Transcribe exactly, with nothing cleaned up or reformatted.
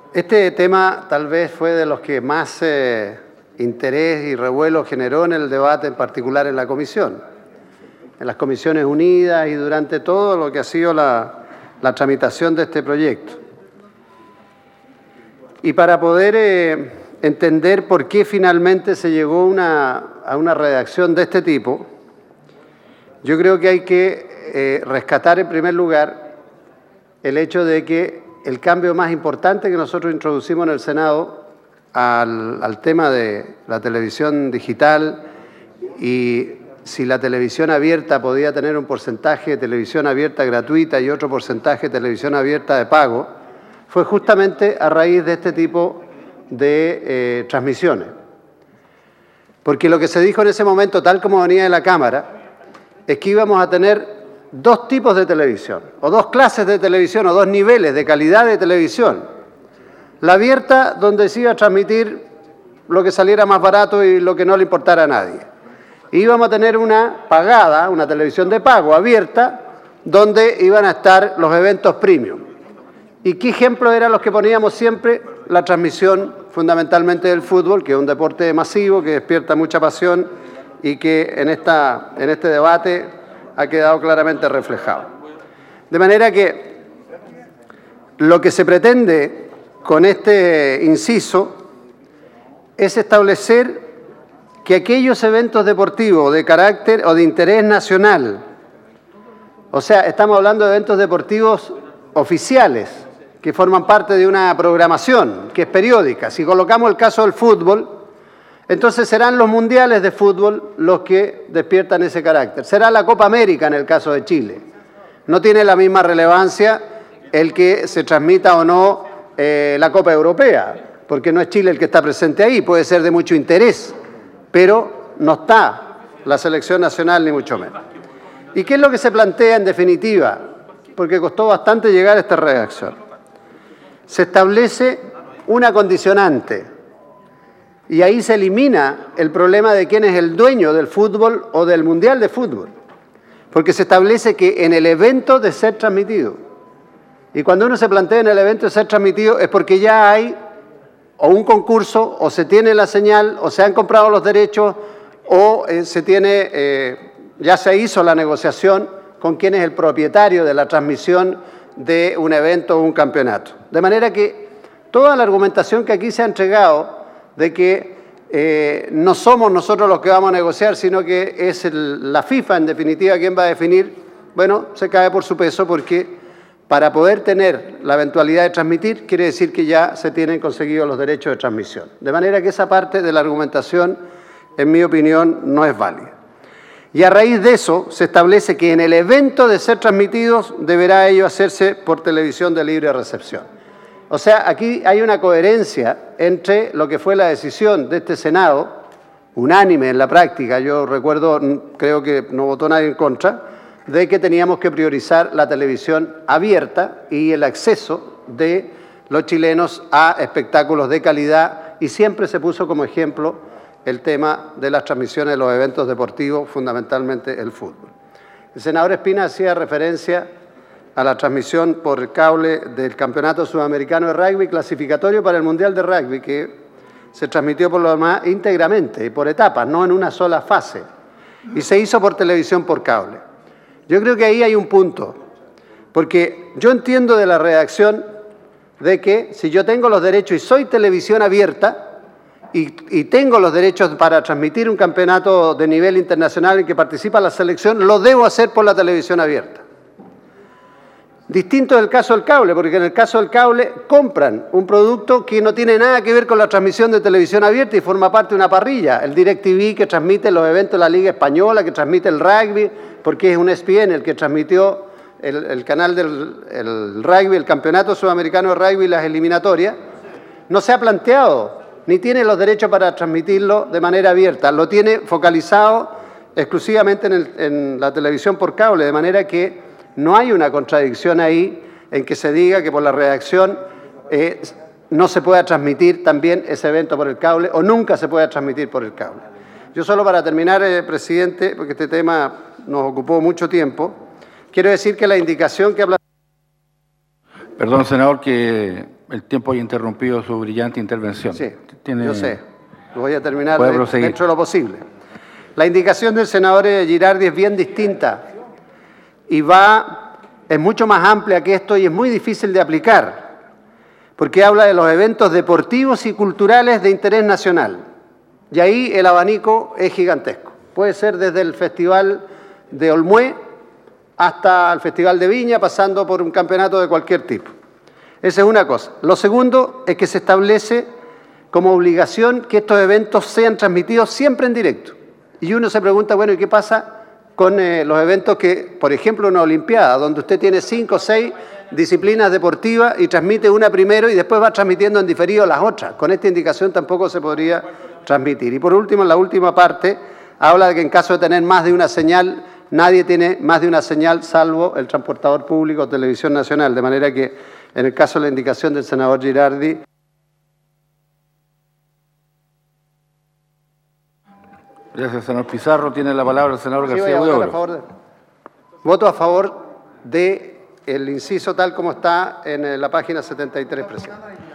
Este tema tal vez fue de los que más eh, interés y revuelo generó en el debate, en particular en la comisión, en las comisiones unidas y durante todo lo que ha sido la, la tramitación de este proyecto. Y para poder eh, entender por qué finalmente se llegó una, a una redacción de este tipo, yo creo que hay que eh, rescatar en primer lugar el hecho de que el cambio más importante que nosotros introducimos en el Senado al, al tema de la televisión digital y si la televisión abierta podía tener un porcentaje de televisión abierta gratuita y otro porcentaje de televisión abierta de pago, fue justamente a raíz de este tipo de eh, transmisiones. Porque lo que se dijo en ese momento, tal como venía de la Cámara, es que íbamos a tener dos tipos de televisión, o dos clases de televisión, o dos niveles de calidad de televisión. La abierta, donde se iba a transmitir lo que saliera más barato y lo que no le importara a nadie. Y íbamos a tener una pagada, una televisión de pago abierta, donde iban a estar los eventos premium. ¿Y qué ejemplos eran los que poníamos siempre? La transmisión fundamentalmente del fútbol, que es un deporte masivo, que despierta mucha pasión y que en, esta, en este debate ha quedado claramente reflejado. De manera que lo que se pretende con este inciso es establecer que aquellos eventos deportivos de carácter o de interés nacional, o sea, estamos hablando de eventos deportivos oficiales, que forman parte de una programación que es periódica. Si colocamos el caso del fútbol, entonces serán los mundiales de fútbol los que despiertan ese carácter. Será la Copa América en el caso de Chile. No tiene la misma relevancia el que se transmita o no eh, la Copa Europea, porque no es Chile el que está presente ahí, puede ser de mucho interés, pero no está la selección nacional ni mucho menos. ¿Y qué es lo que se plantea en definitiva? Porque costó bastante llegar a esta redacción. Se establece una condicionante. Y ahí se elimina el problema de quién es el dueño del fútbol o del mundial de fútbol. Porque se establece que en el evento de ser transmitido, y cuando uno se plantea en el evento de ser transmitido es porque ya hay o un concurso, o se tiene la señal, o se han comprado los derechos, o eh, se tiene, eh, ya se hizo la negociación con quién es el propietario de la transmisión de un evento o un campeonato. De manera que toda la argumentación que aquí se ha entregado de que eh, no somos nosotros los que vamos a negociar, sino que es el, la FIFA, en definitiva, quien va a definir, bueno, se cae por su peso, porque para poder tener la eventualidad de transmitir, quiere decir que ya se tienen conseguidos los derechos de transmisión. De manera que esa parte de la argumentación, en mi opinión, no es válida. Y a raíz de eso, se establece que en el evento de ser transmitidos, deberá ello hacerse por televisión de libre recepción. O sea, aquí hay una coherencia entre lo que fue la decisión de este Senado, unánime en la práctica, yo recuerdo, creo que no votó nadie en contra, de que teníamos que priorizar la televisión abierta y el acceso de los chilenos a espectáculos de calidad, y siempre se puso como ejemplo el tema de las transmisiones de los eventos deportivos, fundamentalmente el fútbol. El senador Espina hacía referencia a la transmisión por cable del Campeonato Sudamericano de Rugby, clasificatorio para el Mundial de Rugby, que se transmitió por lo demás íntegramente y por etapas, no en una sola fase, y se hizo por televisión por cable. Yo creo que ahí hay un punto, porque yo entiendo de la redacción de que si yo tengo los derechos y soy televisión abierta y, y tengo los derechos para transmitir un campeonato de nivel internacional en que participa la selección, lo debo hacer por la televisión abierta. Distinto es el caso del cable, porque en el caso del cable compran un producto que no tiene nada que ver con la transmisión de televisión abierta y forma parte de una parrilla. El DirecTV, que transmite los eventos de la Liga Española, que transmite el rugby, porque es un E S P N el que transmitió el, el canal del el rugby, el Campeonato Sudamericano de Rugby y las eliminatorias, no se ha planteado, ni tiene los derechos para transmitirlo de manera abierta. Lo tiene focalizado exclusivamente en, el, en la televisión por cable, de manera que no hay una contradicción ahí en que se diga que por la redacción eh, no se pueda transmitir también ese evento por el cable o nunca se pueda transmitir por el cable. Yo solo para terminar, eh, presidente, porque este tema nos ocupó mucho tiempo, quiero decir que la indicación que habla... Perdón, senador, que el tiempo haya interrumpido su brillante intervención. Sí, Tiene, yo sé. Voy a terminar puede de- proseguir. dentro de lo posible. La indicación del senador Girardi es bien distinta y va, es mucho más amplia que esto y es muy difícil de aplicar, porque habla de los eventos deportivos y culturales de interés nacional. Y ahí el abanico es gigantesco. Puede ser desde el Festival de Olmué hasta el Festival de Viña, pasando por un campeonato de cualquier tipo. Esa es una cosa. Lo segundo es que se establece como obligación que estos eventos sean transmitidos siempre en directo. Y uno se pregunta, bueno, ¿y qué pasa con eh, los eventos que, por ejemplo, una Olimpiada, donde usted tiene cinco o seis disciplinas deportivas y transmite una primero y después va transmitiendo en diferido las otras? Con esta indicación tampoco se podría transmitir. Y por último, en la última parte, habla de que en caso de tener más de una señal, nadie tiene más de una señal salvo el transportador público o Televisión Nacional, de manera que en el caso de la indicación del senador Girardi. Gracias, senador Pizarro. Tiene la palabra el senador Sí, voy García a votar a Huidobro. favor de- Voto a favor del inciso tal como está en eh, la página setenta y tres, presidente.